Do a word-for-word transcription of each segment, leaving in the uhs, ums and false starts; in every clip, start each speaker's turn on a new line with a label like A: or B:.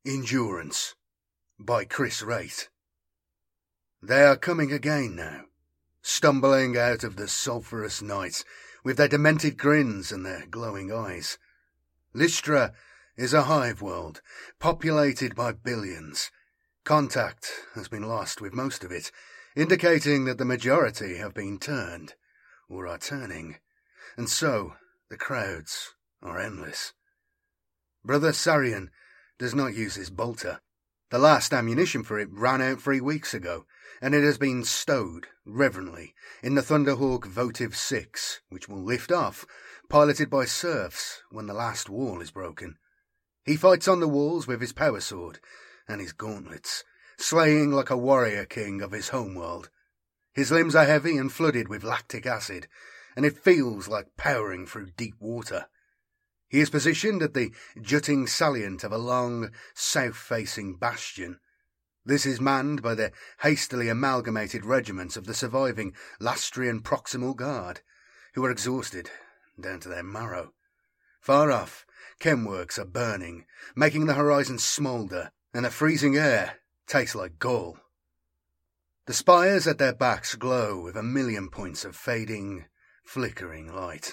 A: Endurance by Chris Wraith. They are coming again now, stumbling out of the sulphurous night with their demented grins and their glowing eyes. Lystra is a hive world, populated by billions. Contact has been lost with most of it, indicating that the majority have been turned, or are turning, and so the crowds are endless. Brother Sarian does not use his bolter. The last ammunition for it ran out three weeks ago, and it has been stowed, reverently, in the Thunderhawk Votive six, which will lift off, piloted by serfs, when the last wall is broken. He fights on the walls with his power sword and his gauntlets, slaying like a warrior king of his homeworld. His limbs are heavy and flooded with lactic acid, and it feels like powering through deep water. He is positioned at the jutting salient of a long, south-facing bastion. This is manned by the hastily amalgamated regiments of the surviving Lastrian Proximal Guard, who are exhausted down to their marrow. Far off, chemworks are burning, making the horizon smoulder, and the freezing air tastes like gall. The spires at their backs glow with a million points of fading, flickering light.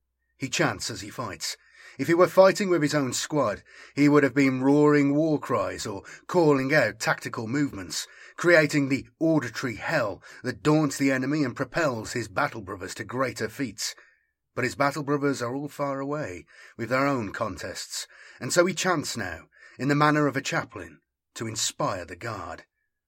A: He chants as he fights. If he were fighting with his own squad, he would have been roaring war cries or calling out tactical movements, creating the auditory hell that daunts the enemy and propels his battle brothers to greater feats. But his battle brothers are all far away, with their own contests, and so he chants now, in the manner of a chaplain, to inspire the guard.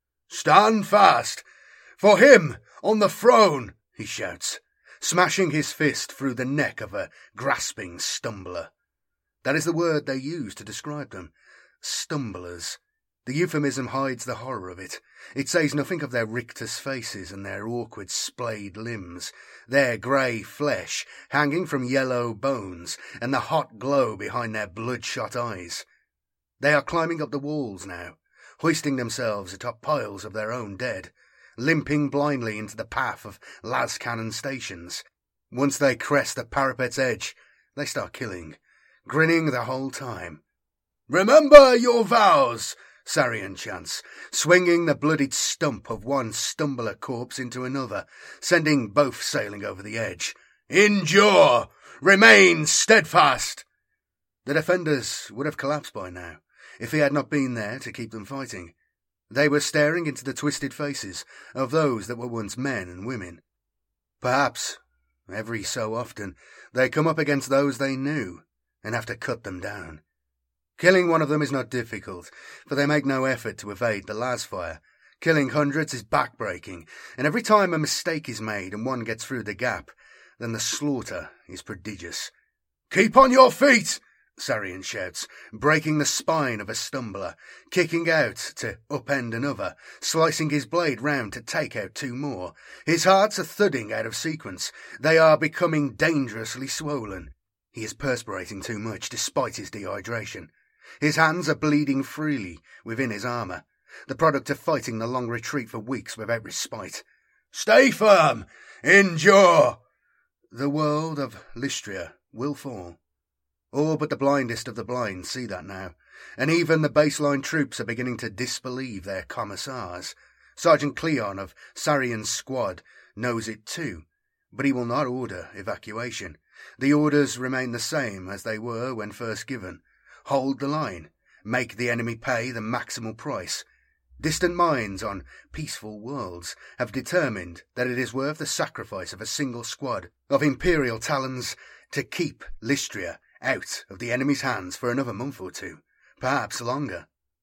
A: "Stand fast! For him on the throne!" he shouts, smashing his fist through the neck of a grasping stumbler. That is the word they use to describe them. Stumblers. The euphemism hides the horror of it. It says nothing of their rictus faces and their awkward splayed limbs, their grey flesh hanging from yellow bones, and the hot glow behind their bloodshot eyes. They are climbing up the walls now, hoisting themselves atop piles of their own dead, limping blindly into the path of las cannon stations. Once they crest the parapet's edge, they start killing, grinning the whole time. "Remember your vows!" Sarian chants, swinging the bloodied stump of one stumbler corpse into another, sending both sailing over the edge. "Endure! Remain steadfast!" The defenders would have collapsed by now, if he had not been there to keep them fighting. They were staring into the twisted faces of those that were once men and women. Perhaps, every so often, they come up against those they knew, and have to cut them down. Killing one of them is not difficult, for they make no effort to evade the lasfire. Killing hundreds is backbreaking, and every time a mistake is made and one gets through the gap, then the slaughter is prodigious. "Keep on your feet!" Sarian shouts, breaking the spine of a stumbler, kicking out to upend another, slicing his blade round to take out two more. His hearts are thudding out of sequence. They are becoming dangerously swollen. He is perspirating too much, despite his dehydration. His hands are bleeding freely within his armour, the product of fighting the long retreat for weeks without respite. "Stay firm! Endure!" The world of Lystria will fall. All but the blindest of the blind see that now, and even the baseline troops are beginning to disbelieve their commissars. Sergeant Cleon of Sarian's squad knows it too, but he will not order evacuation. The orders remain the same as they were when first given. Hold the line. Make the enemy pay the maximal price. Distant minds on peaceful worlds have determined that it is worth the sacrifice of a single squad of Imperial Talons to keep Lystria out of the enemy's hands for another month or two, perhaps longer.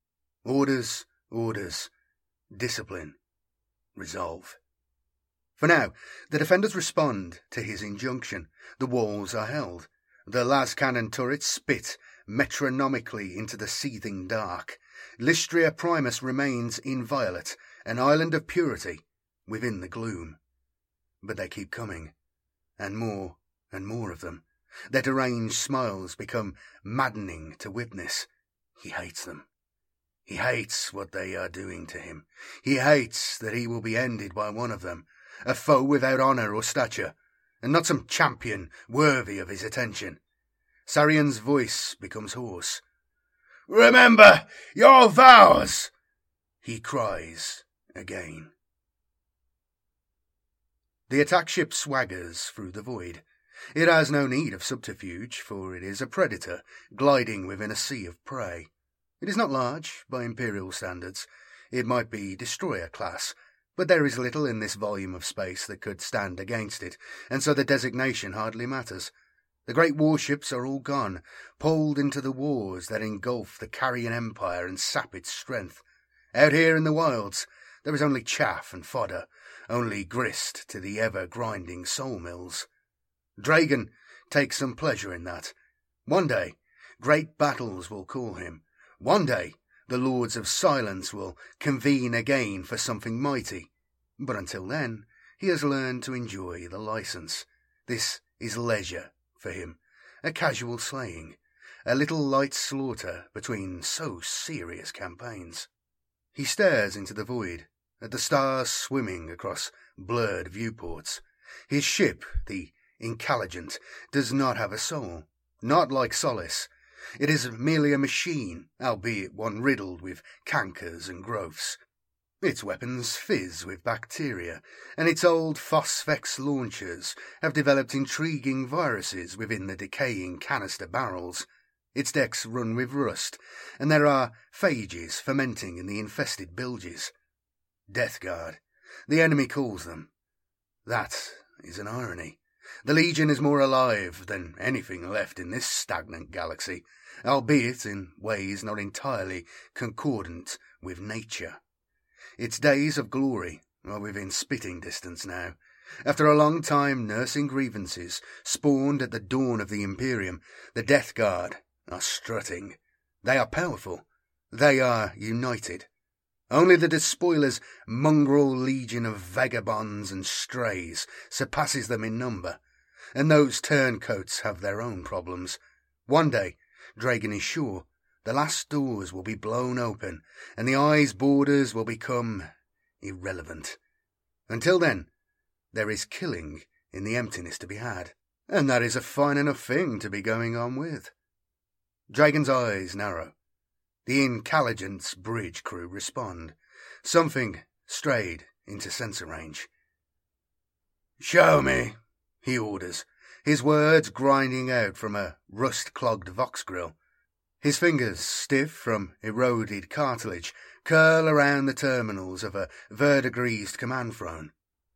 A: Orders, orders, discipline, resolve. For now, the defenders respond to his injunction. The walls are held. The las cannon turrets spit metronomically into the seething dark. Lystria Primus remains inviolate, an island of purity within the gloom. But they keep coming, and more and more of them. Their deranged smiles become maddening to witness. He hates them. He hates what they are doing to him. He hates that he will be ended by one of them, a foe without honour or stature, and not some champion worthy of his attention. Sarian's voice becomes hoarse. Remember your vows, he cries again. The attack ship swaggers through the void. It has no need of subterfuge, for it is a predator gliding within a sea of prey. It is not large, by Imperial standards. It might be destroyer class, but there is little in this volume of space that could stand against it, and so the designation hardly matters. The great warships are all gone, pulled into the wars that engulf the Carrion Empire and sap its strength. Out here in the wilds, there is only chaff and fodder, only grist to the ever-grinding soul mills. Dragon takes some pleasure in that. One day, great battles will call him. One day, the Lords of Silence will convene again for something mighty. But until then, he has learned to enjoy the license. This is leisure for him, a casual slaying, a little light slaughter between so serious campaigns. He stares into the void, at the stars swimming across blurred viewports. His ship, the Incalligent, does not have a soul, not like Solace. It is merely a machine, albeit one riddled with cankers and growths. Its weapons fizz with bacteria, and its old Phosphex launchers have developed intriguing viruses within the decaying canister barrels. Its decks run with rust, and there are phages fermenting in the infested bilges. Death Guard, the enemy calls them. That is an irony. The Legion is more alive than anything left in this stagnant galaxy, albeit in ways not entirely concordant with nature. Its days of glory are within spitting distance now. After a long time nursing grievances spawned at the dawn of the Imperium, the Death Guard are strutting. They are powerful. They are united. Only the Despoiler's mongrel legion of vagabonds and strays surpasses them in number, and those turncoats have their own problems. One day, Dragon is sure, the last doors will be blown open, and the eye's borders will become irrelevant. Until then, there is killing in the emptiness to be had, and that is a fine enough thing to be going on with. Dragon's eyes narrow. The Incalligent's bridge crew respond. Something strayed into sensor range. "Show me," he orders, his words grinding out from a rust-clogged vox grill. His fingers, stiff from eroded cartilage, curl around the terminals of a verdigrised command throne.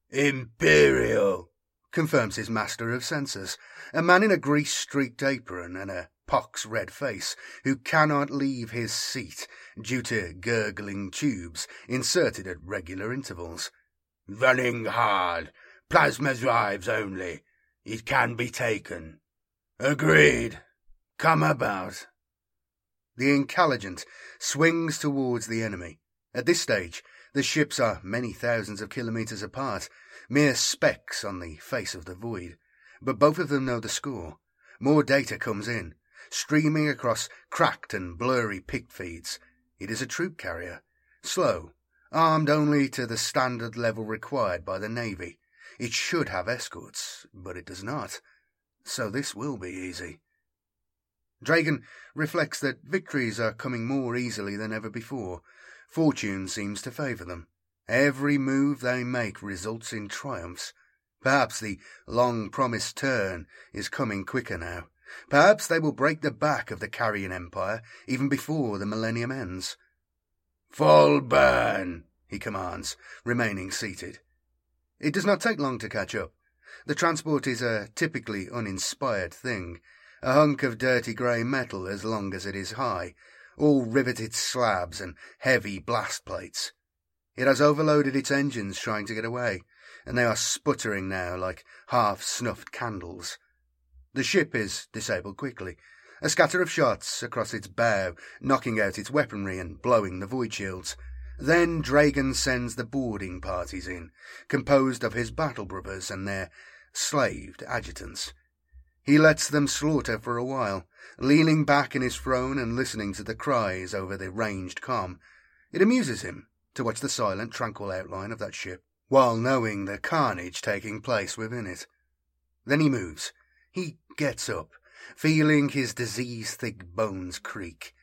A: "Imperial," confirms his master of sensors, a man in a grease-streaked apron and a pox-red face, who cannot leave his seat due to gurgling tubes inserted at regular intervals. "Running hard. Plasma drives only. It can be taken." "Agreed. Come about." The Incalligent swings towards the enemy. At this stage, the ships are many thousands of kilometres apart, mere specks on the face of the void. But both of them know the score. More data comes in, streaming across cracked and blurry pict feeds. It is a troop carrier, slow, armed only to the standard level required by the Navy. It should have escorts, but it does not. So this will be easy. Dragon reflects that victories are coming more easily than ever before. Fortune seems to favour them. Every move they make results in triumphs. Perhaps the long-promised turn is coming quicker now. Perhaps they will break the back of the Carrion Empire even before the millennium ends. "Full burn," he commands, remaining seated. It does not take long to catch up. The transport is a typically uninspired thing, a hunk of dirty grey metal as long as it is high, all riveted slabs and heavy blast plates. It has overloaded its engines trying to get away, and they are sputtering now like half-snuffed candles. The ship is disabled quickly, a scatter of shots across its bow, knocking out its weaponry and blowing the void shields. Then Dragon sends the boarding parties in, composed of his battle brothers and their slaved adjutants. He lets them slaughter for a while, leaning back in his throne and listening to the cries over the ranged comm. It amuses him to watch the silent, tranquil outline of that ship, while knowing the carnage taking place within it. Then he moves. He gets up, feeling his disease-thick bones creak.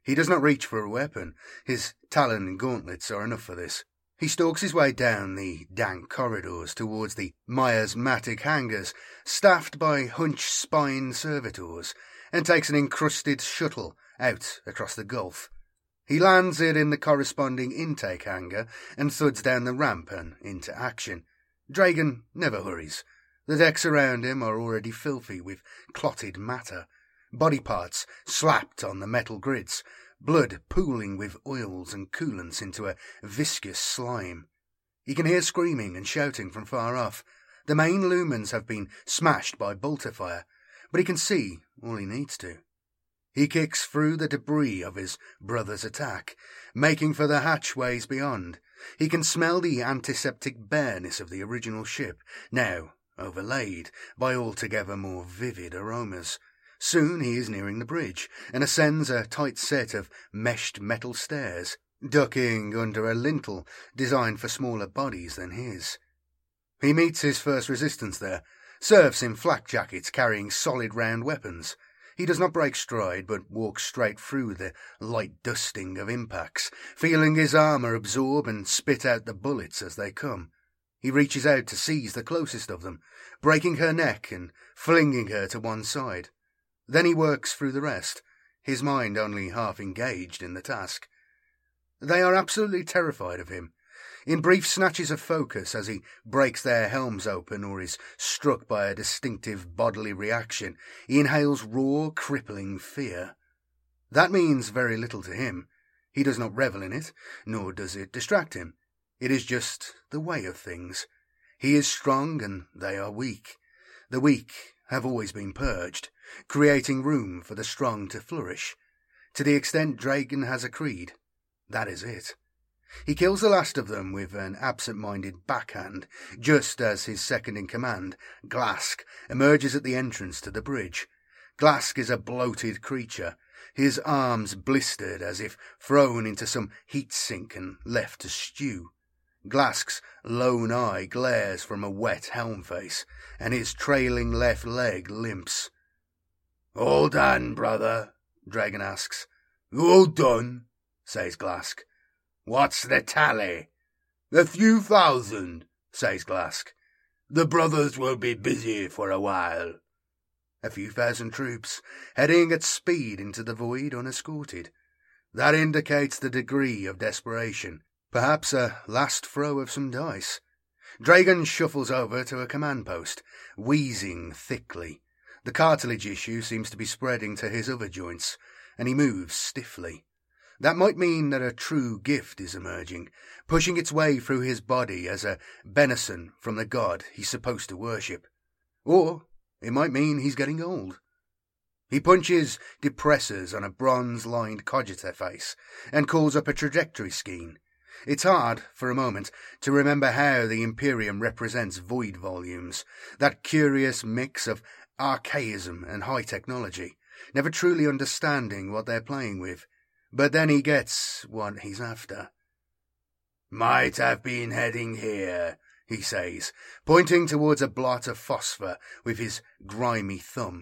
A: He does not reach for a weapon. His talon gauntlets are enough for this. He stalks his way down the dank corridors towards the miasmatic hangars, staffed by hunch-spined servitors, and takes an encrusted shuttle out across the gulf. He lands it in the corresponding intake hangar and thuds down the ramp and into action. Dragon never hurries. The decks around him are already filthy with clotted matter, body parts slapped on the metal grids, blood pooling with oils and coolants into a viscous slime. He can hear screaming and shouting from far off. The main lumens have been smashed by bolter fire, but he can see all he needs to. He kicks through the debris of his brother's attack, making for the hatchways beyond. He can smell the antiseptic bareness of the original ship, now overlaid by altogether more vivid aromas. Soon he is nearing the bridge, and ascends a tight set of meshed metal stairs, ducking under a lintel designed for smaller bodies than his. He meets his first resistance there, serfs in flak jackets carrying solid round weapons. He does not break stride, but walks straight through the light dusting of impacts, feeling his armour absorb and spit out the bullets as they come. He reaches out to seize the closest of them, breaking her neck and flinging her to one side. Then he works through the rest, his mind only half engaged in the task. They are absolutely terrified of him. In brief snatches of focus, as he breaks their helms open or is struck by a distinctive bodily reaction, he inhales raw, crippling fear. That means very little to him. He does not revel in it, nor does it distract him. It is just the way of things. He is strong and they are weak. The weak have always been purged, creating room for the strong to flourish. To the extent Dragon has a creed, that is it. He kills the last of them with an absent-minded backhand, just as his second-in-command, Glask, emerges at the entrance to the bridge. Glask is a bloated creature, his arms blistered as if thrown into some heat sink and left to stew. Glask's lone eye glares from a wet helm face, and his trailing left leg limps. "All done, brother?" Dragon asks. "All done," says Glask. "What's the tally?" "A few thousand," says Glask. "The brothers will be busy for a while." A few thousand troops, heading at speed into the void unescorted. That indicates the degree of desperation. Perhaps a last throw of some dice. Dragon shuffles over to a command post, wheezing thickly. The cartilage issue seems to be spreading to his other joints, and he moves stiffly. That might mean that a true gift is emerging, pushing its way through his body as a benison from the god he's supposed to worship. Or it might mean he's getting old. He punches depressors on a bronze-lined cogiter face and calls up a trajectory scheme. It's hard, for a moment, to remember how the Imperium represents void volumes, that curious mix of archaism and high technology, never truly understanding what they're playing with. But then he gets what he's after. "Might have been heading here," he says, pointing towards a blot of phosphor with his grimy thumb.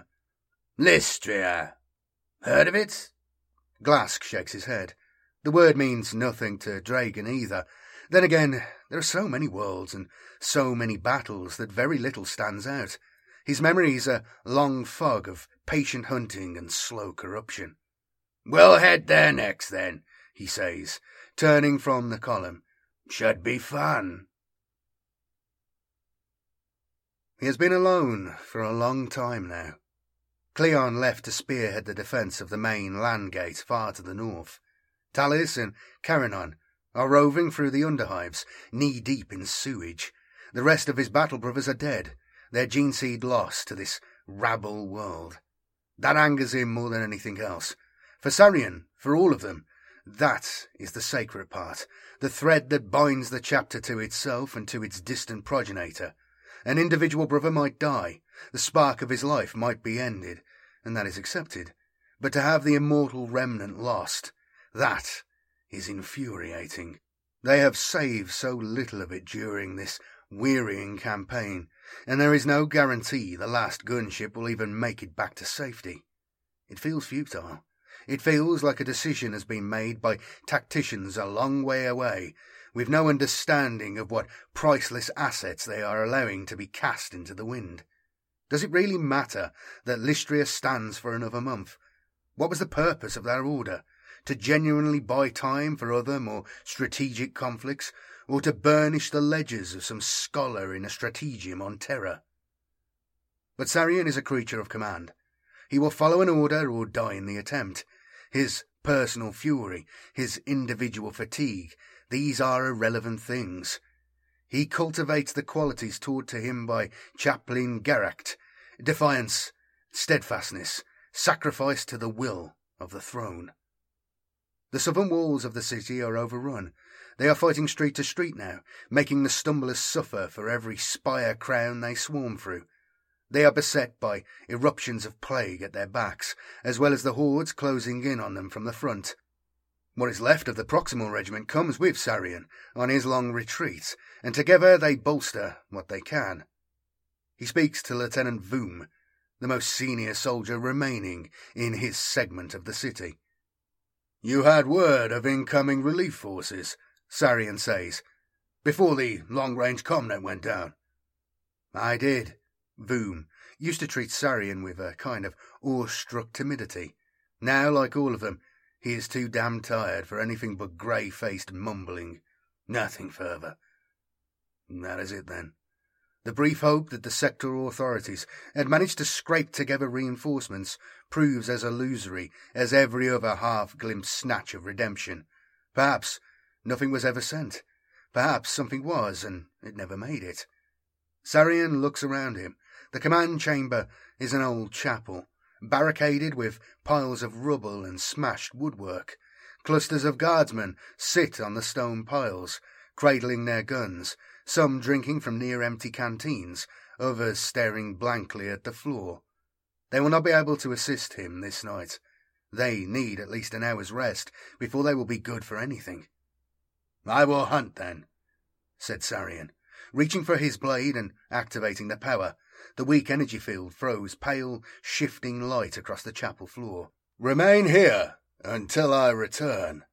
A: "Lystria. Heard of it?" Glask shakes his head. The word means nothing to Dragon either. Then again, there are so many worlds and so many battles that very little stands out. His memory's a long fog of patient hunting and slow corruption. "We'll head there next, then," he says, turning from the column. "Should be fun." He has been alone for a long time now. Cleon left to spearhead the defence of the main land gate far to the north. Talis and Caranon are roving through the underhives, knee-deep in sewage. The rest of his battle brothers are dead, their gene seed lost to this rabble world. That angers him more than anything else. For Sarian, for all of them, that is the sacred part, the thread that binds the chapter to itself and to its distant progenitor. An individual brother might die, the spark of his life might be ended, and that is accepted. But to have the immortal remnant lost, that is infuriating. They have saved so little of it during this wearying campaign, and there is no guarantee the last gunship will even make it back to safety. It feels futile. It feels like a decision has been made by tacticians a long way away, with no understanding of what priceless assets they are allowing to be cast into the wind. Does it really matter that Lystria stands for another month? What was the purpose of that order? To genuinely buy time for other, more strategic conflicts, or to burnish the ledgers of some scholar in a stratagem on terror? But Sarien is a creature of command. He will follow an order or die in the attempt. His personal fury, his individual fatigue, these are irrelevant things. He cultivates the qualities taught to him by Chaplain Geracht: defiance, steadfastness, sacrifice to the will of the throne. The southern walls of the city are overrun. They are fighting street to street now, making the stumblers suffer for every spire crown they swarm through. They are beset by eruptions of plague at their backs, as well as the hordes closing in on them from the front. What is left of the proximal regiment comes with Sarien on his long retreat, and together they bolster what they can. He speaks to Lieutenant Voom, the most senior soldier remaining in his segment of the city. "You had word of incoming relief forces," Sarien says, "before the long-range comnet went down." "I did." Voom used to treat Sarien with a kind of awestruck timidity. Now, like all of them, he is too damn tired for anything but grey-faced mumbling. Nothing further. That is it, then. The brief hope that the sectoral authorities had managed to scrape together reinforcements proves as illusory as every other half-glimpsed snatch of redemption. Perhaps nothing was ever sent. Perhaps something was, and it never made it. Sarien looks around him. The command chamber is an old chapel, barricaded with piles of rubble and smashed woodwork. Clusters of guardsmen sit on the stone piles, cradling their guns, some drinking from near-empty canteens, others staring blankly at the floor. They will not be able to assist him this night. They need at least an hour's rest before they will be good for anything. "I will hunt, then," said Sarien, reaching for his blade and activating the power. The weak energy field throws pale, shifting light across the chapel floor. "Remain here until I return."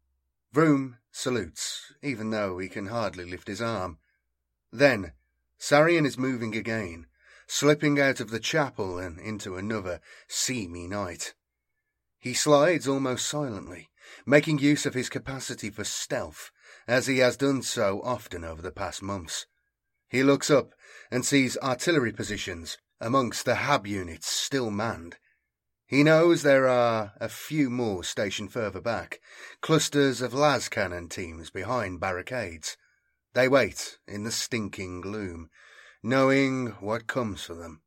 A: Vroom salutes, even though he can hardly lift his arm. Then Sarien is moving again, slipping out of the chapel and into another seamy night. He slides almost silently, making use of his capacity for stealth, as he has done so often over the past months. He looks up and sees artillery positions amongst the Hab units still manned. He knows there are a few more stationed further back, clusters of las cannon teams behind barricades. They wait in the stinking gloom, knowing what comes for them.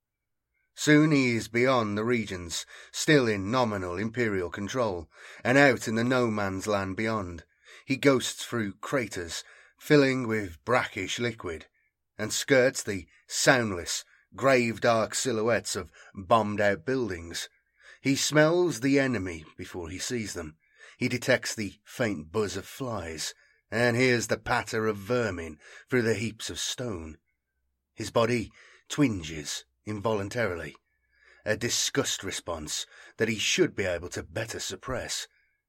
A: Soon he is beyond the regions, still in nominal imperial control, and out in the no-man's land beyond. He ghosts through craters, filling with brackish liquid, and skirts the soundless, grave-dark silhouettes of bombed-out buildings. He smells the enemy before he sees them. He detects the faint buzz of flies, and hears the patter of vermin through the heaps of stone. His body twinges involuntarily, a disgust response that he should be able to better suppress.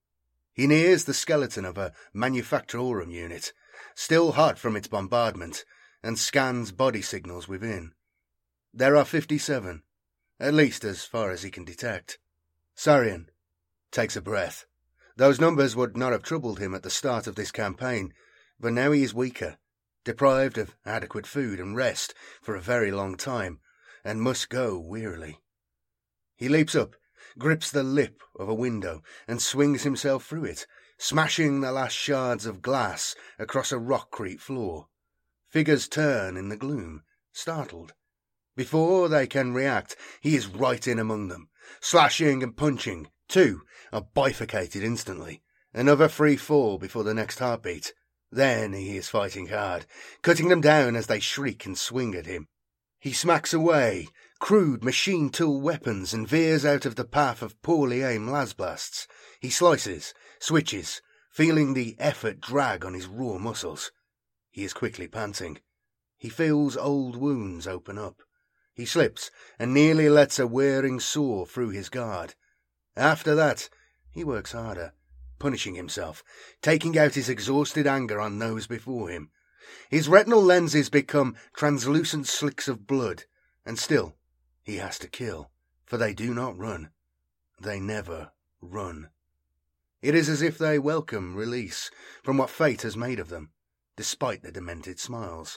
A: He nears the skeleton of a manufactorum unit, still hot from its bombardment, and scans body signals within. There are fifty-seven, at least as far as he can detect. Sarien takes a breath. Those numbers would not have troubled him at the start of this campaign, but now he is weaker, deprived of adequate food and rest for a very long time, and must go wearily. He leaps up, grips the lip of a window, and swings himself through it, smashing the last shards of glass across a rockcrete floor. Figures turn in the gloom, startled. Before they can react, he is right in among them, slashing and punching. Two are bifurcated instantly. Another three fall before the next heartbeat. Then he is fighting hard, cutting them down as they shriek and swing at him. He smacks away crude machine tool weapons and veers out of the path of poorly aimed lasblasts. He slices, switches, feeling the effort drag on his raw muscles. He is quickly panting. He feels old wounds open up. He slips and nearly lets a wearing saw through his guard. After that, He works harder, punishing himself, taking out his exhausted anger on those before him. His retinal lenses become translucent slicks of blood, and still he has to kill, for they do not run. They never run. It is as if they welcome release from what fate has made of them, despite their demented smiles.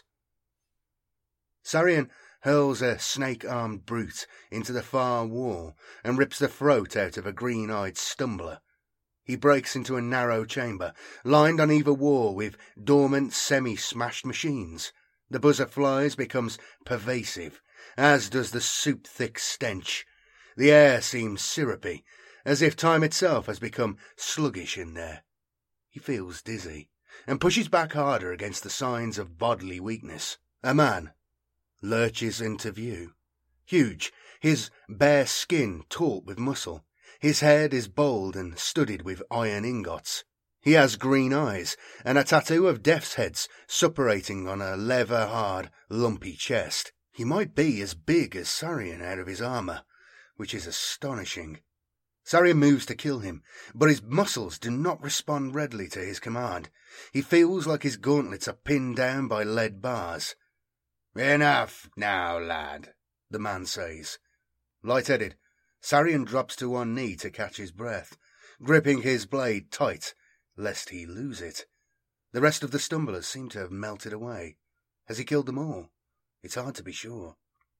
A: Sarian hurls a snake-armed brute into the far wall and rips the throat out of a green-eyed stumbler. He breaks into a narrow chamber, lined on either wall with dormant, semi-smashed machines. The buzz of flies becomes pervasive, as does the soup-thick stench. The air seems syrupy, as if time itself has become sluggish in there. He feels dizzy, and pushes back harder against the signs of bodily weakness. A man lurches into view. Huge, his bare skin taut with muscle. His head is bold and studded with iron ingots. He has green eyes, and a tattoo of death's heads suppurating on a leather-hard, lumpy chest. He might be as big as Sarian out of his armour, which is astonishing. Sarian moves to kill him, but his muscles do not respond readily to his command. He feels like his gauntlets are pinned down by lead bars. "Enough now, lad," the man says. Light-headed, Sarian drops to one knee to catch his breath, gripping his blade tight, lest he lose it. The rest of the stumblers seem to have melted away. Has he killed them all? It's hard to be sure.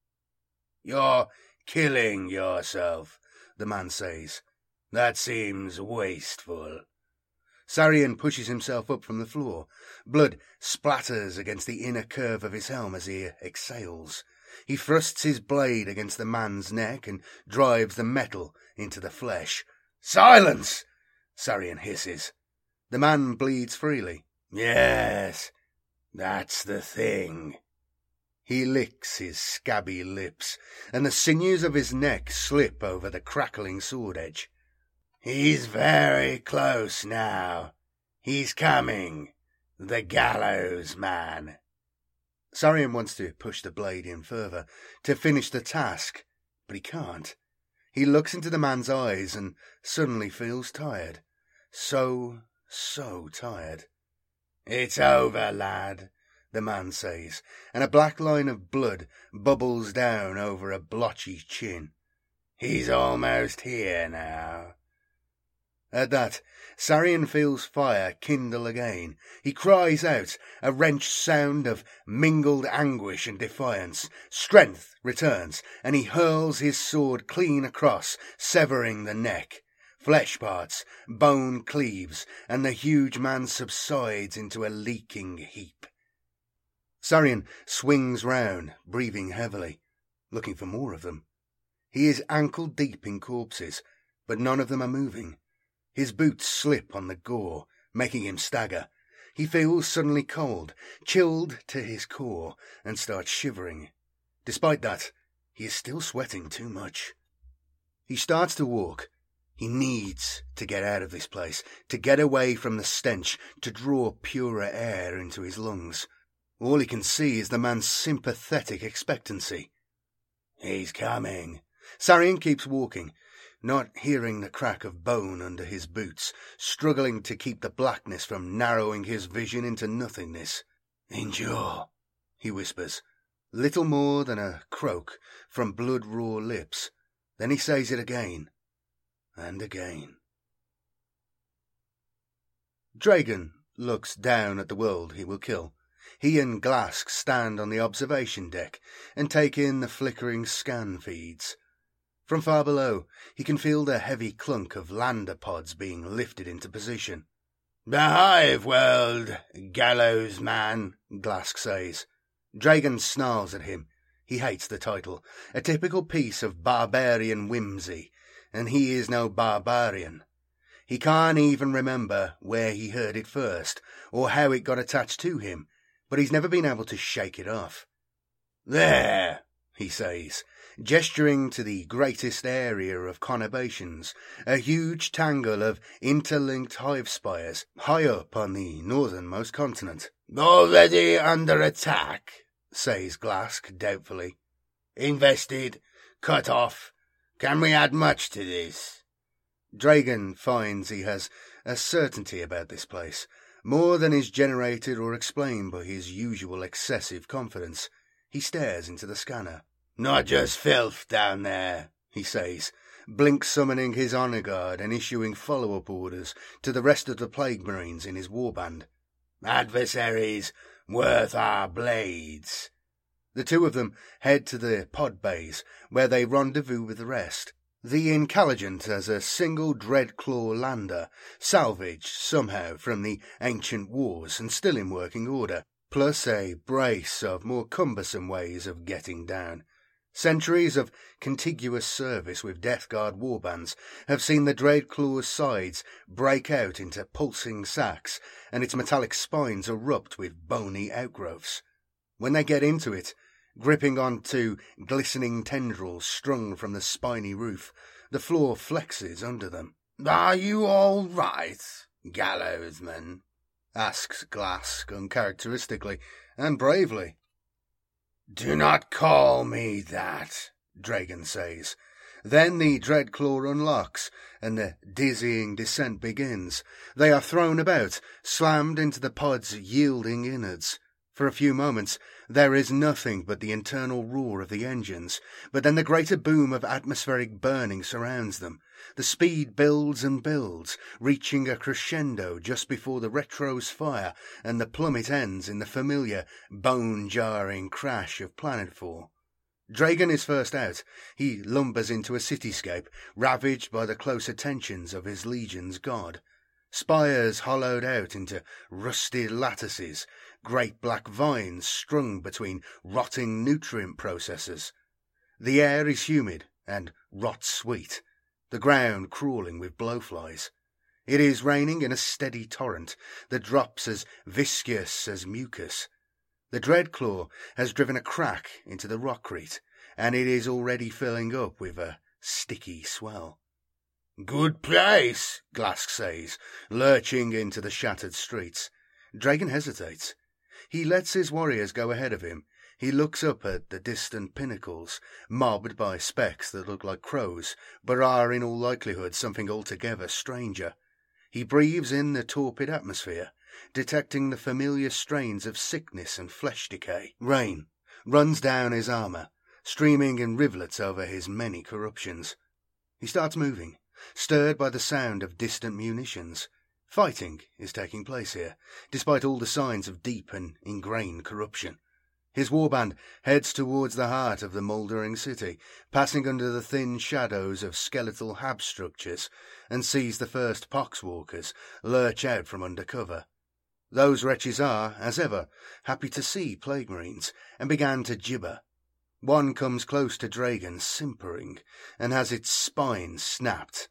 A: "You're killing yourself," the man says. "That seems wasteful." Sarian pushes himself up from the floor. Blood splatters against the inner curve of his helm as he exhales. He thrusts his blade against the man's neck and drives the metal into the flesh. "Silence!" Sarian hisses. The man bleeds freely. "Yes, that's the thing." He licks his scabby lips, and the sinews of his neck slip over the crackling sword edge. "He's very close now. He's coming. The gallows man." Sarian wants to push the blade in further, to finish the task, but he can't. He looks into the man's eyes and suddenly feels tired. So, so tired. "It's over, lad," the man says, and a black line of blood bubbles down over a blotchy chin. "He's almost here now." At that, Sarian feels fire kindle again. He cries out, a wrenched sound of mingled anguish and defiance. Strength returns, and he hurls his sword clean across, severing the neck. Flesh parts, bone cleaves, and the huge man subsides into a leaking heap. Sarian swings round, breathing heavily, looking for more of them. He is ankle-deep in corpses, but none of them are moving. His boots slip on the gore, making him stagger. He feels suddenly cold, chilled to his core, and starts shivering. Despite that, he is still sweating too much. He starts to walk. He needs to get out of this place, to get away from the stench, to draw purer air into his lungs. All he can see is the man's sympathetic expectancy. "He's coming." Sarian keeps walking, not hearing the crack of bone under his boots, struggling to keep the blackness from narrowing his vision into nothingness. "Endure," he whispers, little more than a croak from blood-raw lips. Then he says it again, and again. Dragon looks down at the world he will kill. He and Glask stand on the observation deck and take in the flickering scan feeds. From far below, he can feel the heavy clunk of lander pods being lifted into position. "The Hive World, gallows man," Glask says. Dragon snarls at him. He hates the title, a typical piece of barbarian whimsy, and he is no barbarian. He can't even remember where he heard it first, or how it got attached to him, but he's never been able to shake it off. "There," he says, gesturing to the greatest area of conurbations, a huge tangle of interlinked hive spires high up on the northernmost continent. "Already under attack," says Glask doubtfully. "Invested, cut off. Can we add much to this?" Dragon finds he has a certainty about this place, more than is generated or explained by his usual excessive confidence. He stares into the scanner. "Not just filth down there," he says, Blink summoning his honour guard and issuing follow-up orders to the rest of the Plague Marines in his warband. "Adversaries worth our blades." The two of them head to the pod bays, where they rendezvous with the rest. The Intelligent as a single Dreadclaw lander, salvaged somehow from the ancient wars and still in working order, plus a brace of more cumbersome ways of getting down. Centuries of contiguous service with Death Guard warbands have seen the Dreadclaw's sides break out into pulsing sacs and its metallic spines erupt with bony outgrowths. When they get into it, gripping onto glistening tendrils strung from the spiny roof, the floor flexes under them. "Are you all right, Gallowsman?" asks Glask uncharacteristically and bravely. "Do not call me that," Dragon says. Then the Dreadclaw unlocks, and the dizzying descent begins. They are thrown about, slammed into the pod's yielding innards. For a few moments there is nothing but the internal roar of the engines, but then the greater boom of atmospheric burning surrounds them. The speed builds and builds, reaching a crescendo just before the retro's fire, and the plummet ends in the familiar, bone-jarring crash of planetfall. Dragon is first out. He lumbers into a cityscape, ravaged by the close attentions of his legion's god. Spires hollowed out into rusted lattices, great black vines strung between rotting nutrient processors. The air is humid and rot-sweet, the ground crawling with blowflies. It is raining in a steady torrent that drops as viscous as mucus. The Dreadclaw has driven a crack into the rockcrete, and it is already filling up with a sticky swell. "Good place," Glask says, lurching into the shattered streets. Dragon hesitates. He lets his warriors go ahead of him. He looks up at the distant pinnacles, mobbed by specks that look like crows, but are in all likelihood something altogether stranger. He breathes in the torpid atmosphere, detecting the familiar strains of sickness and flesh decay. Rain runs down his armour, streaming in rivulets over his many corruptions. He starts moving, stirred by the sound of distant munitions. Fighting is taking place here, despite all the signs of deep and ingrained corruption. His warband heads towards the heart of the mouldering city, passing under the thin shadows of skeletal hab structures, and sees the first poxwalkers lurch out from under cover. Those wretches are, as ever, happy to see Plague Marines, and began to gibber. One comes close to Dragon, simpering, and has its spine snapped.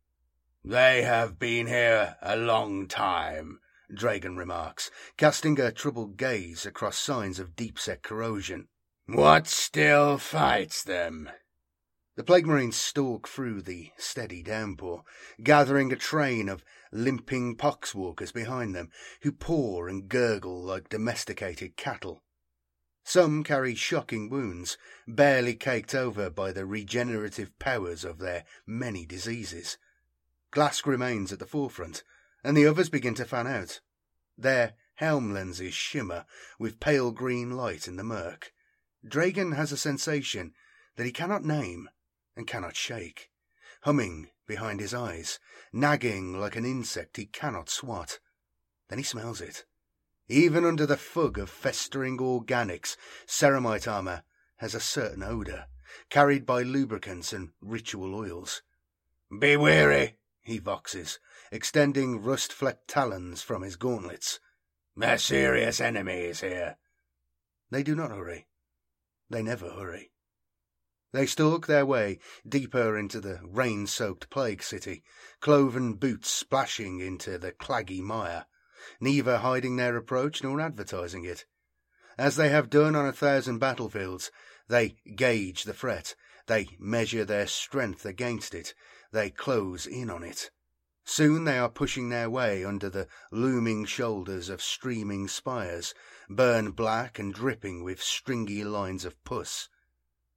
A: "They have been here a long time," Dragon remarks, casting a troubled gaze across signs of deep-set corrosion. "What still fights them?" The Plague Marines stalk through the steady downpour, gathering a train of limping poxwalkers behind them, who paw and gurgle like domesticated cattle. Some carry shocking wounds, barely caked over by the regenerative powers of their many diseases. Glask remains at the forefront, and the others begin to fan out. Their helm lenses shimmer with pale green light in the murk. Dragon has a sensation that he cannot name and cannot shake, humming behind his eyes, nagging like an insect he cannot swat. Then he smells it. Even under the fug of festering organics, ceramite armour has a certain odour, carried by lubricants and ritual oils. "Be wary," he voxes, extending rust-flecked talons from his gauntlets. "A serious enemy is here." They do not hurry. They never hurry. They stalk their way deeper into the rain-soaked plague city, cloven boots splashing into the claggy mire, neither hiding their approach nor advertising it. As they have done on a thousand battlefields, they gauge the threat, they measure their strength against it, they close in on it. Soon they are pushing their way under the looming shoulders of streaming spires, burned black and dripping with stringy lines of pus.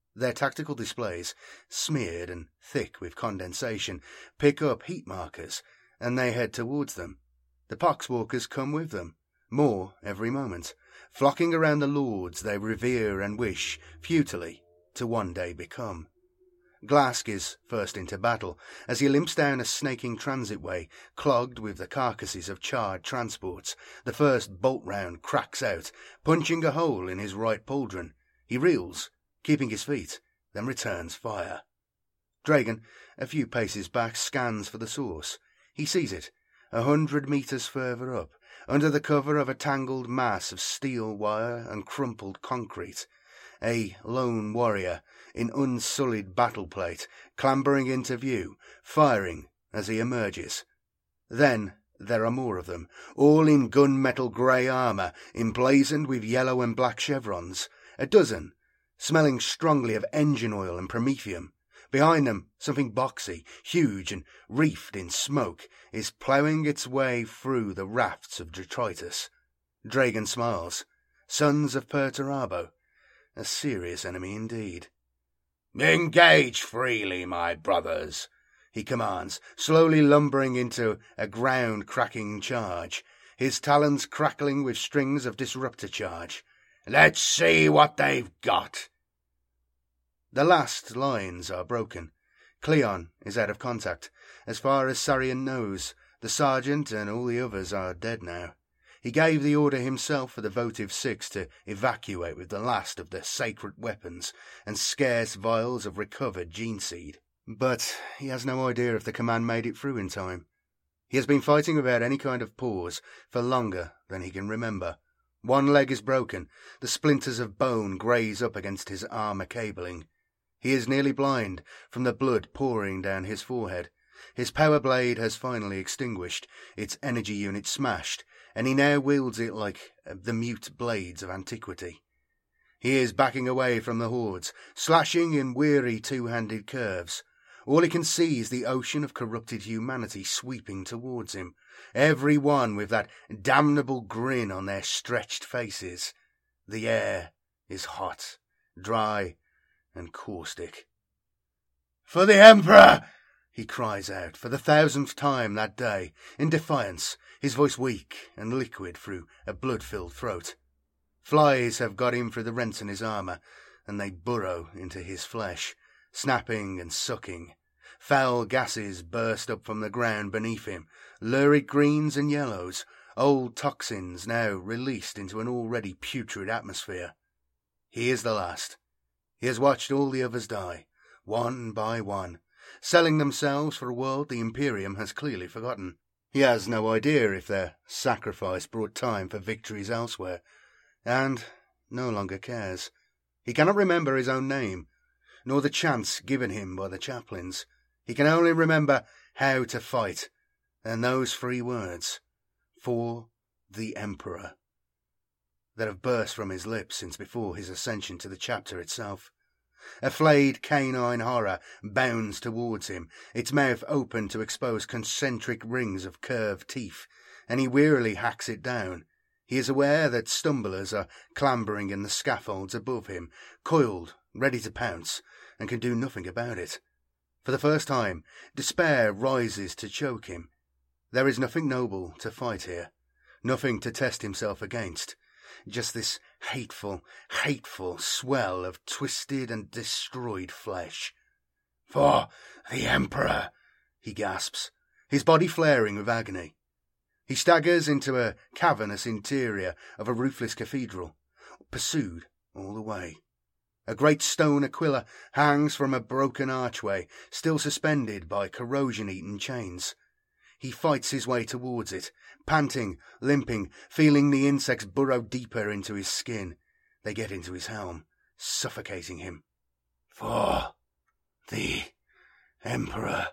A: Their tactical displays, smeared and thick with condensation, pick up heat markers, and they head towards them. The poxwalkers come with them, more every moment, flocking around the lords they revere and wish, futilely, to one day become. Glask is first into battle, as he limps down a snaking transitway, clogged with the carcasses of charred transports. The first bolt round cracks out, punching a hole in his right pauldron. He reels, keeping his feet, then returns fire. Dragon, a few paces back, scans for the source. He sees it, a hundred metres further up, under the cover of a tangled mass of steel wire and crumpled concrete. A lone warrior, in unsullied battle plate, clambering into view, firing as he emerges. Then there are more of them, all in gunmetal grey armour, emblazoned with yellow and black chevrons. A dozen, smelling strongly of engine oil and promethium. Behind them, something boxy, huge and wreathed in smoke, is ploughing its way through the rafts of detritus. Dragon smiles. Sons of Perturabo. A serious enemy indeed. "Engage freely, my brothers," he commands, slowly lumbering into a ground-cracking charge, his talons crackling with strings of disruptor charge. "Let's see what they've got." The last lines are broken. Cleon is out of contact. As far as Sarian knows, the sergeant and all the others are dead now. He gave the order himself for the votive six to evacuate with the last of the sacred weapons and scarce vials of recovered gene seed. But he has no idea if the command made it through in time. He has been fighting without any kind of pause for longer than he can remember. One leg is broken. The splinters of bone graze up against his armour cabling. He is nearly blind from the blood pouring down his forehead. His power blade has finally extinguished, its energy unit smashed, and he now wields it like the mute blades of antiquity. He is backing away from the hordes, slashing in weary two-handed curves. All he can see is the ocean of corrupted humanity sweeping towards him, every one with that damnable grin on their stretched faces. The air is hot, dry, and caustic. "For the Emperor!" he cries out for the thousandth time that day, in defiance, his voice weak and liquid through a blood-filled throat. Flies have got him through the rents in his armour, and they burrow into his flesh, snapping and sucking. Foul gases burst up from the ground beneath him, lurid greens and yellows, old toxins now released into an already putrid atmosphere. He is the last. He has watched all the others die, one by one, selling themselves for a world the Imperium has clearly forgotten. He has no idea if their sacrifice brought time for victories elsewhere, and no longer cares. He cannot remember his own name, nor the chants given him by the chaplains. He can only remember how to fight, and those three words, "For the Emperor," that have burst from his lips since before his ascension to the chapter itself. A flayed canine horror bounds towards him, its mouth open to expose concentric rings of curved teeth, and he wearily hacks it down. He is aware that stumblers are clambering in the scaffolds above him, coiled, ready to pounce, and can do nothing about it. For the first time, despair rises to choke him. There is nothing noble to fight here, nothing to test himself against. Just this hateful, hateful swell of twisted and destroyed flesh. "For the Emperor," he gasps, his body flaring with agony. He staggers into a cavernous interior of a roofless cathedral, pursued all the way. A great stone aquila hangs from a broken archway, still suspended by corrosion-eaten chains. He fights his way towards it, panting, limping, feeling the insects burrow deeper into his skin. They get into his helm, suffocating him. "For the Emperor."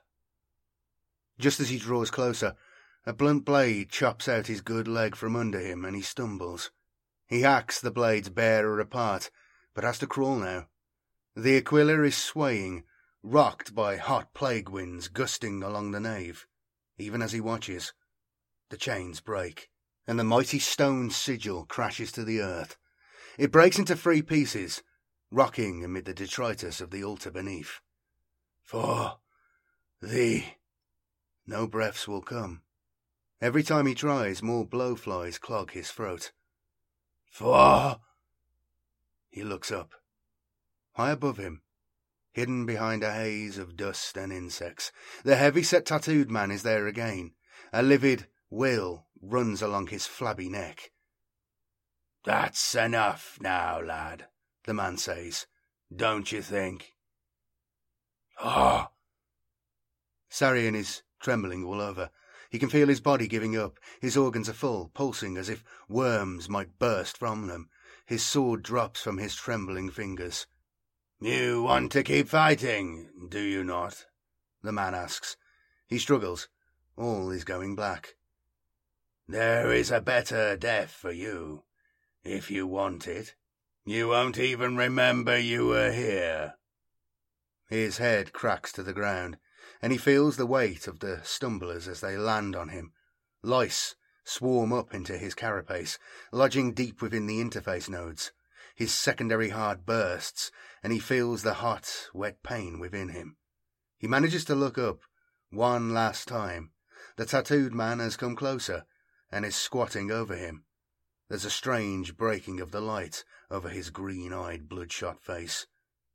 A: Just as he draws closer, a blunt blade chops out his good leg from under him, and he stumbles. He hacks the blade's bearer apart, but has to crawl now. The aquila is swaying, rocked by hot plague winds gusting along the nave. Even as he watches, the chains break, and the mighty stone sigil crashes to the earth. It breaks into three pieces, rocking amid the detritus of the altar beneath. For thee. No breaths will come. Every time he tries, more blowflies clog his throat. For... He looks up. High above him, hidden behind a haze of dust and insects, the heavy-set tattooed man is there again. A livid wail runs along his flabby neck. That's enough now, lad, the man says. Don't you think? Oh! Sarian is trembling all over. He can feel his body giving up. His organs are full, pulsing as if worms might burst from them. His sword drops from his trembling fingers. You want to keep fighting, do you not? The man asks. He struggles. All is going black. There is a better death for you, if you want it. You won't even remember you were here. His head cracks to the ground, and he feels the weight of the stumblers as they land on him. Lice swarm up into his carapace, lodging deep within the interface nodes. His secondary heart bursts, and he feels the hot, wet pain within him. He manages to look up one last time. The tattooed man has come closer and is squatting over him. There's a strange breaking of the light over his green-eyed, bloodshot face.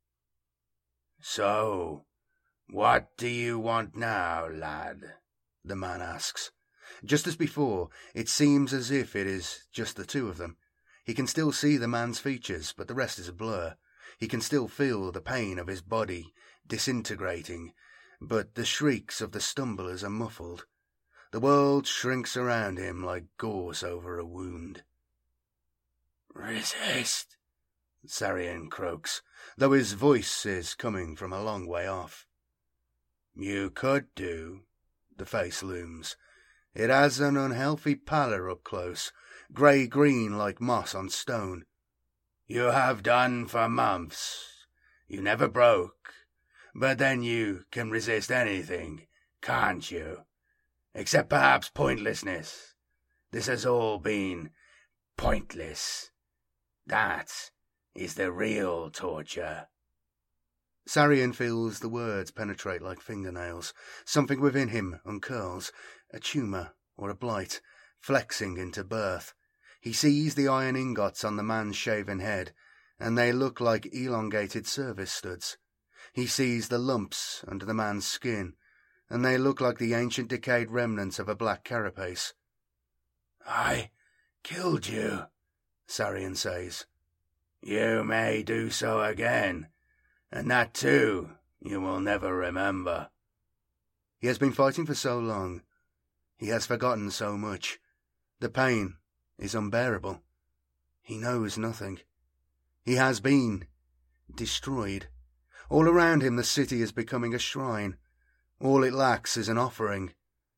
A: So, what do you want now, lad? The man asks. Just as before, it seems as if it is just the two of them. He can still see the man's features, but the rest is a blur. He can still feel the pain of his body disintegrating, but the shrieks of the stumblers are muffled. The world shrinks around him like gorse over a wound. Resist, Sarian croaks, though his voice is coming from a long way off. You could do, the face looms. It has an unhealthy pallor up close, grey-green like moss on stone. You have done for months. You never broke, but then you can resist anything, can't you? Except perhaps pointlessness. This has all been pointless. That is the real torture. Sarian feels the words penetrate like fingernails. Something within him uncurls, a tumour or a blight, flexing into birth. He sees the iron ingots on the man's shaven head, and they look like elongated service studs. He sees the lumps under the man's skin, and they look like the ancient decayed remnants of a black carapace. I killed you, Sarian says. You may do so again, and that too you will never remember. He has been fighting for so long. He has forgotten so much. The pain is unbearable. He knows nothing. He has been destroyed. All around him the city is becoming a shrine. All it lacks is an offering.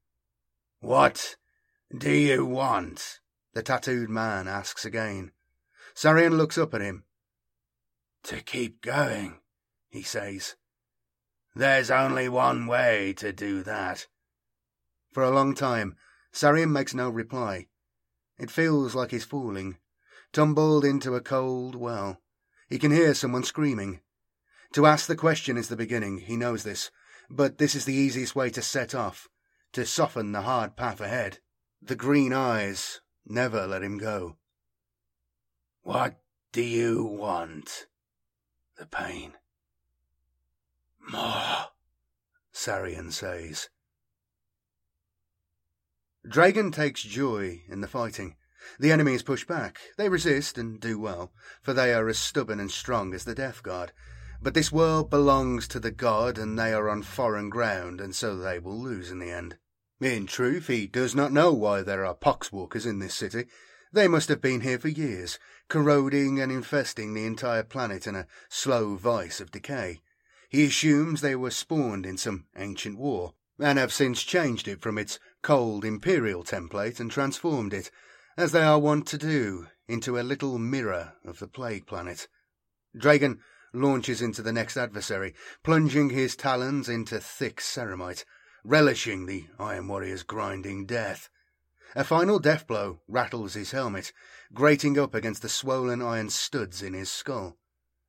A: What do you want? The tattooed man asks again. Sarian looks up at him. To keep going, he says. There's only one way to do that. For a long time, Sarian makes no reply. It feels like he's falling, tumbled into a cold well. He can hear someone screaming. To ask the question is the beginning, he knows this, but this is the easiest way to set off, to soften the hard path ahead. The green eyes never let him go. What do you want? The pain. More, Sarian says. Dragon takes joy in the fighting. The enemies push back. They resist and do well, for they are as stubborn and strong as the Death Guard. But this world belongs to the god, and they are on foreign ground, and so they will lose in the end. In truth, he does not know why there are poxwalkers in this city. They must have been here for years, corroding and infesting the entire planet in a slow vice of decay. He assumes they were spawned in some ancient war, and have since changed it from its cold imperial template and transformed it, as they are wont to do, into a little mirror of the plague planet. Dragon launches into the next adversary, plunging his talons into thick ceramite, relishing the Iron Warrior's grinding death. A final death blow rattles his helmet, grating up against the swollen iron studs in his skull.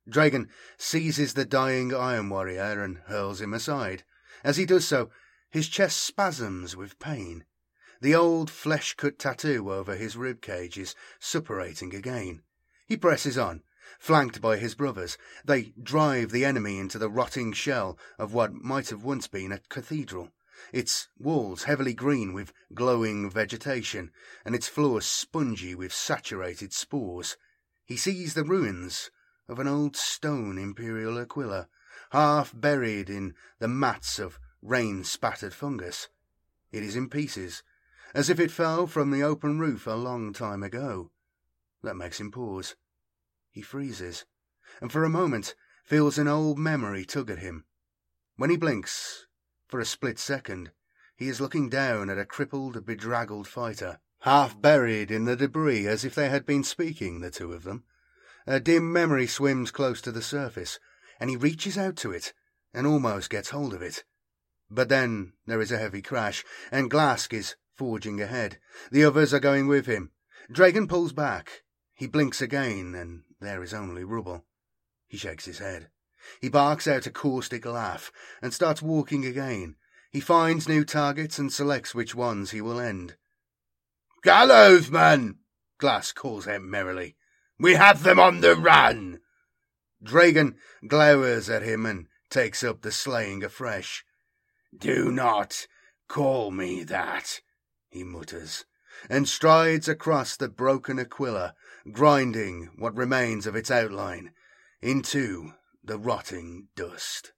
A: Dragon seizes the dying Iron Warrior and hurls him aside. As he does so, his chest spasms with pain. The old flesh-cut tattoo over his rib cage is suppurating again. He presses on, flanked by his brothers. They drive the enemy into the rotting shell of what might have once been a cathedral. Its walls heavily green with glowing vegetation, and its floor spongy with saturated spores. He sees the ruins of an old stone Imperial Aquila, half buried in the mats of rain-spattered fungus. It is in pieces, as if it fell from the open roof a long time ago. That makes him pause. He freezes, and for a moment feels an old memory tug at him. When he blinks, for a split second, he is looking down at a crippled, bedraggled fighter, half buried in the debris as if they had been speaking, the two of them. A dim memory swims close to the surface, and he reaches out to it, and almost gets hold of it. But then there is a heavy crash, and Glask is forging ahead. The others are going with him. Dragon pulls back. He blinks again, and there is only rubble. He shakes his head. He barks out a caustic laugh, and starts walking again. He finds new targets and selects which ones he will end. "Gallows, man!" Glask calls out merrily. "We have them on the run!" Dragon glowers at him and takes up the slaying afresh. "Do not call me that," he mutters, and strides across the broken Aquila, grinding what remains of its outline into the rotting dust.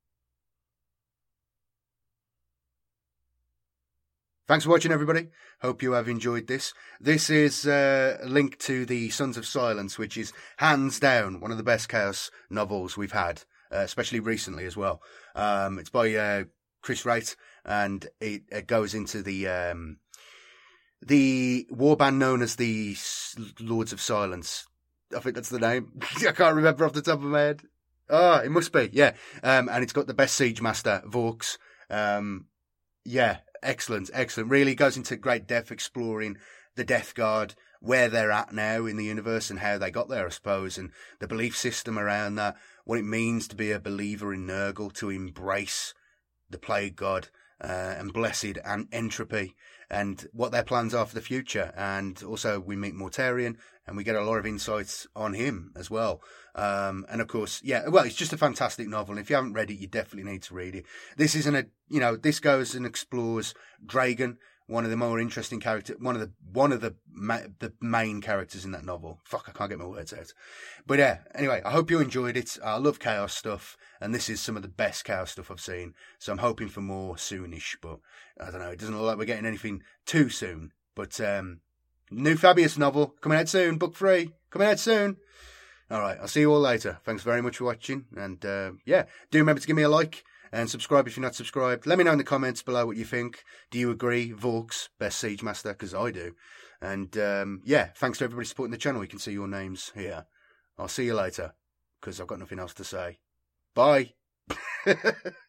A: Thanks for watching, everybody. Hope you have enjoyed this. This is uh, a link to the Sons of Silence, which is hands down one of the best Chaos novels we've had, uh, especially recently as well. Um, it's by uh, Chris Wright, and it, it goes into the um, the warband known as the Lords of Silence. I think that's the name. I can't remember off the top of my head. Oh, it must be, yeah. Um, and it's got the best Siege Master, Vorks. Um, yeah. Excellent, excellent. Really goes into great depth exploring the Death Guard, where they're at now in the universe and how they got there, I suppose, and the belief system around that, what it means to be a believer in Nurgle, to embrace the Plague God uh, and Blessed and Entropy, and what their plans are for the future. And also we meet Mortarion, and we get a lot of insights on him as well. Um, and of course, yeah, well, it's just a fantastic novel. And if you haven't read it, you definitely need to read it. This isn't a, you know, this goes and explores Dragon, one of the more interesting characters, one of the, one of the, ma- the main characters in that novel. Fuck, I can't get my words out. But yeah, anyway, I hope you enjoyed it. I love Chaos stuff, and this is some of the best Chaos stuff I've seen. So I'm hoping for more soonish, but I don't know. It doesn't look like we're getting anything too soon. But, um, new Fabius novel coming out soon, book three, coming out soon. All right, I'll see you all later. Thanks very much for watching. And, uh, yeah, do remember to give me a like and subscribe if you're not subscribed. Let me know in the comments below what you think. Do you agree? Vorks, best Siege Master, because I do. And, um, yeah, thanks to everybody supporting the channel. You can see your names here. I'll see you later, because I've got nothing else to say. Bye.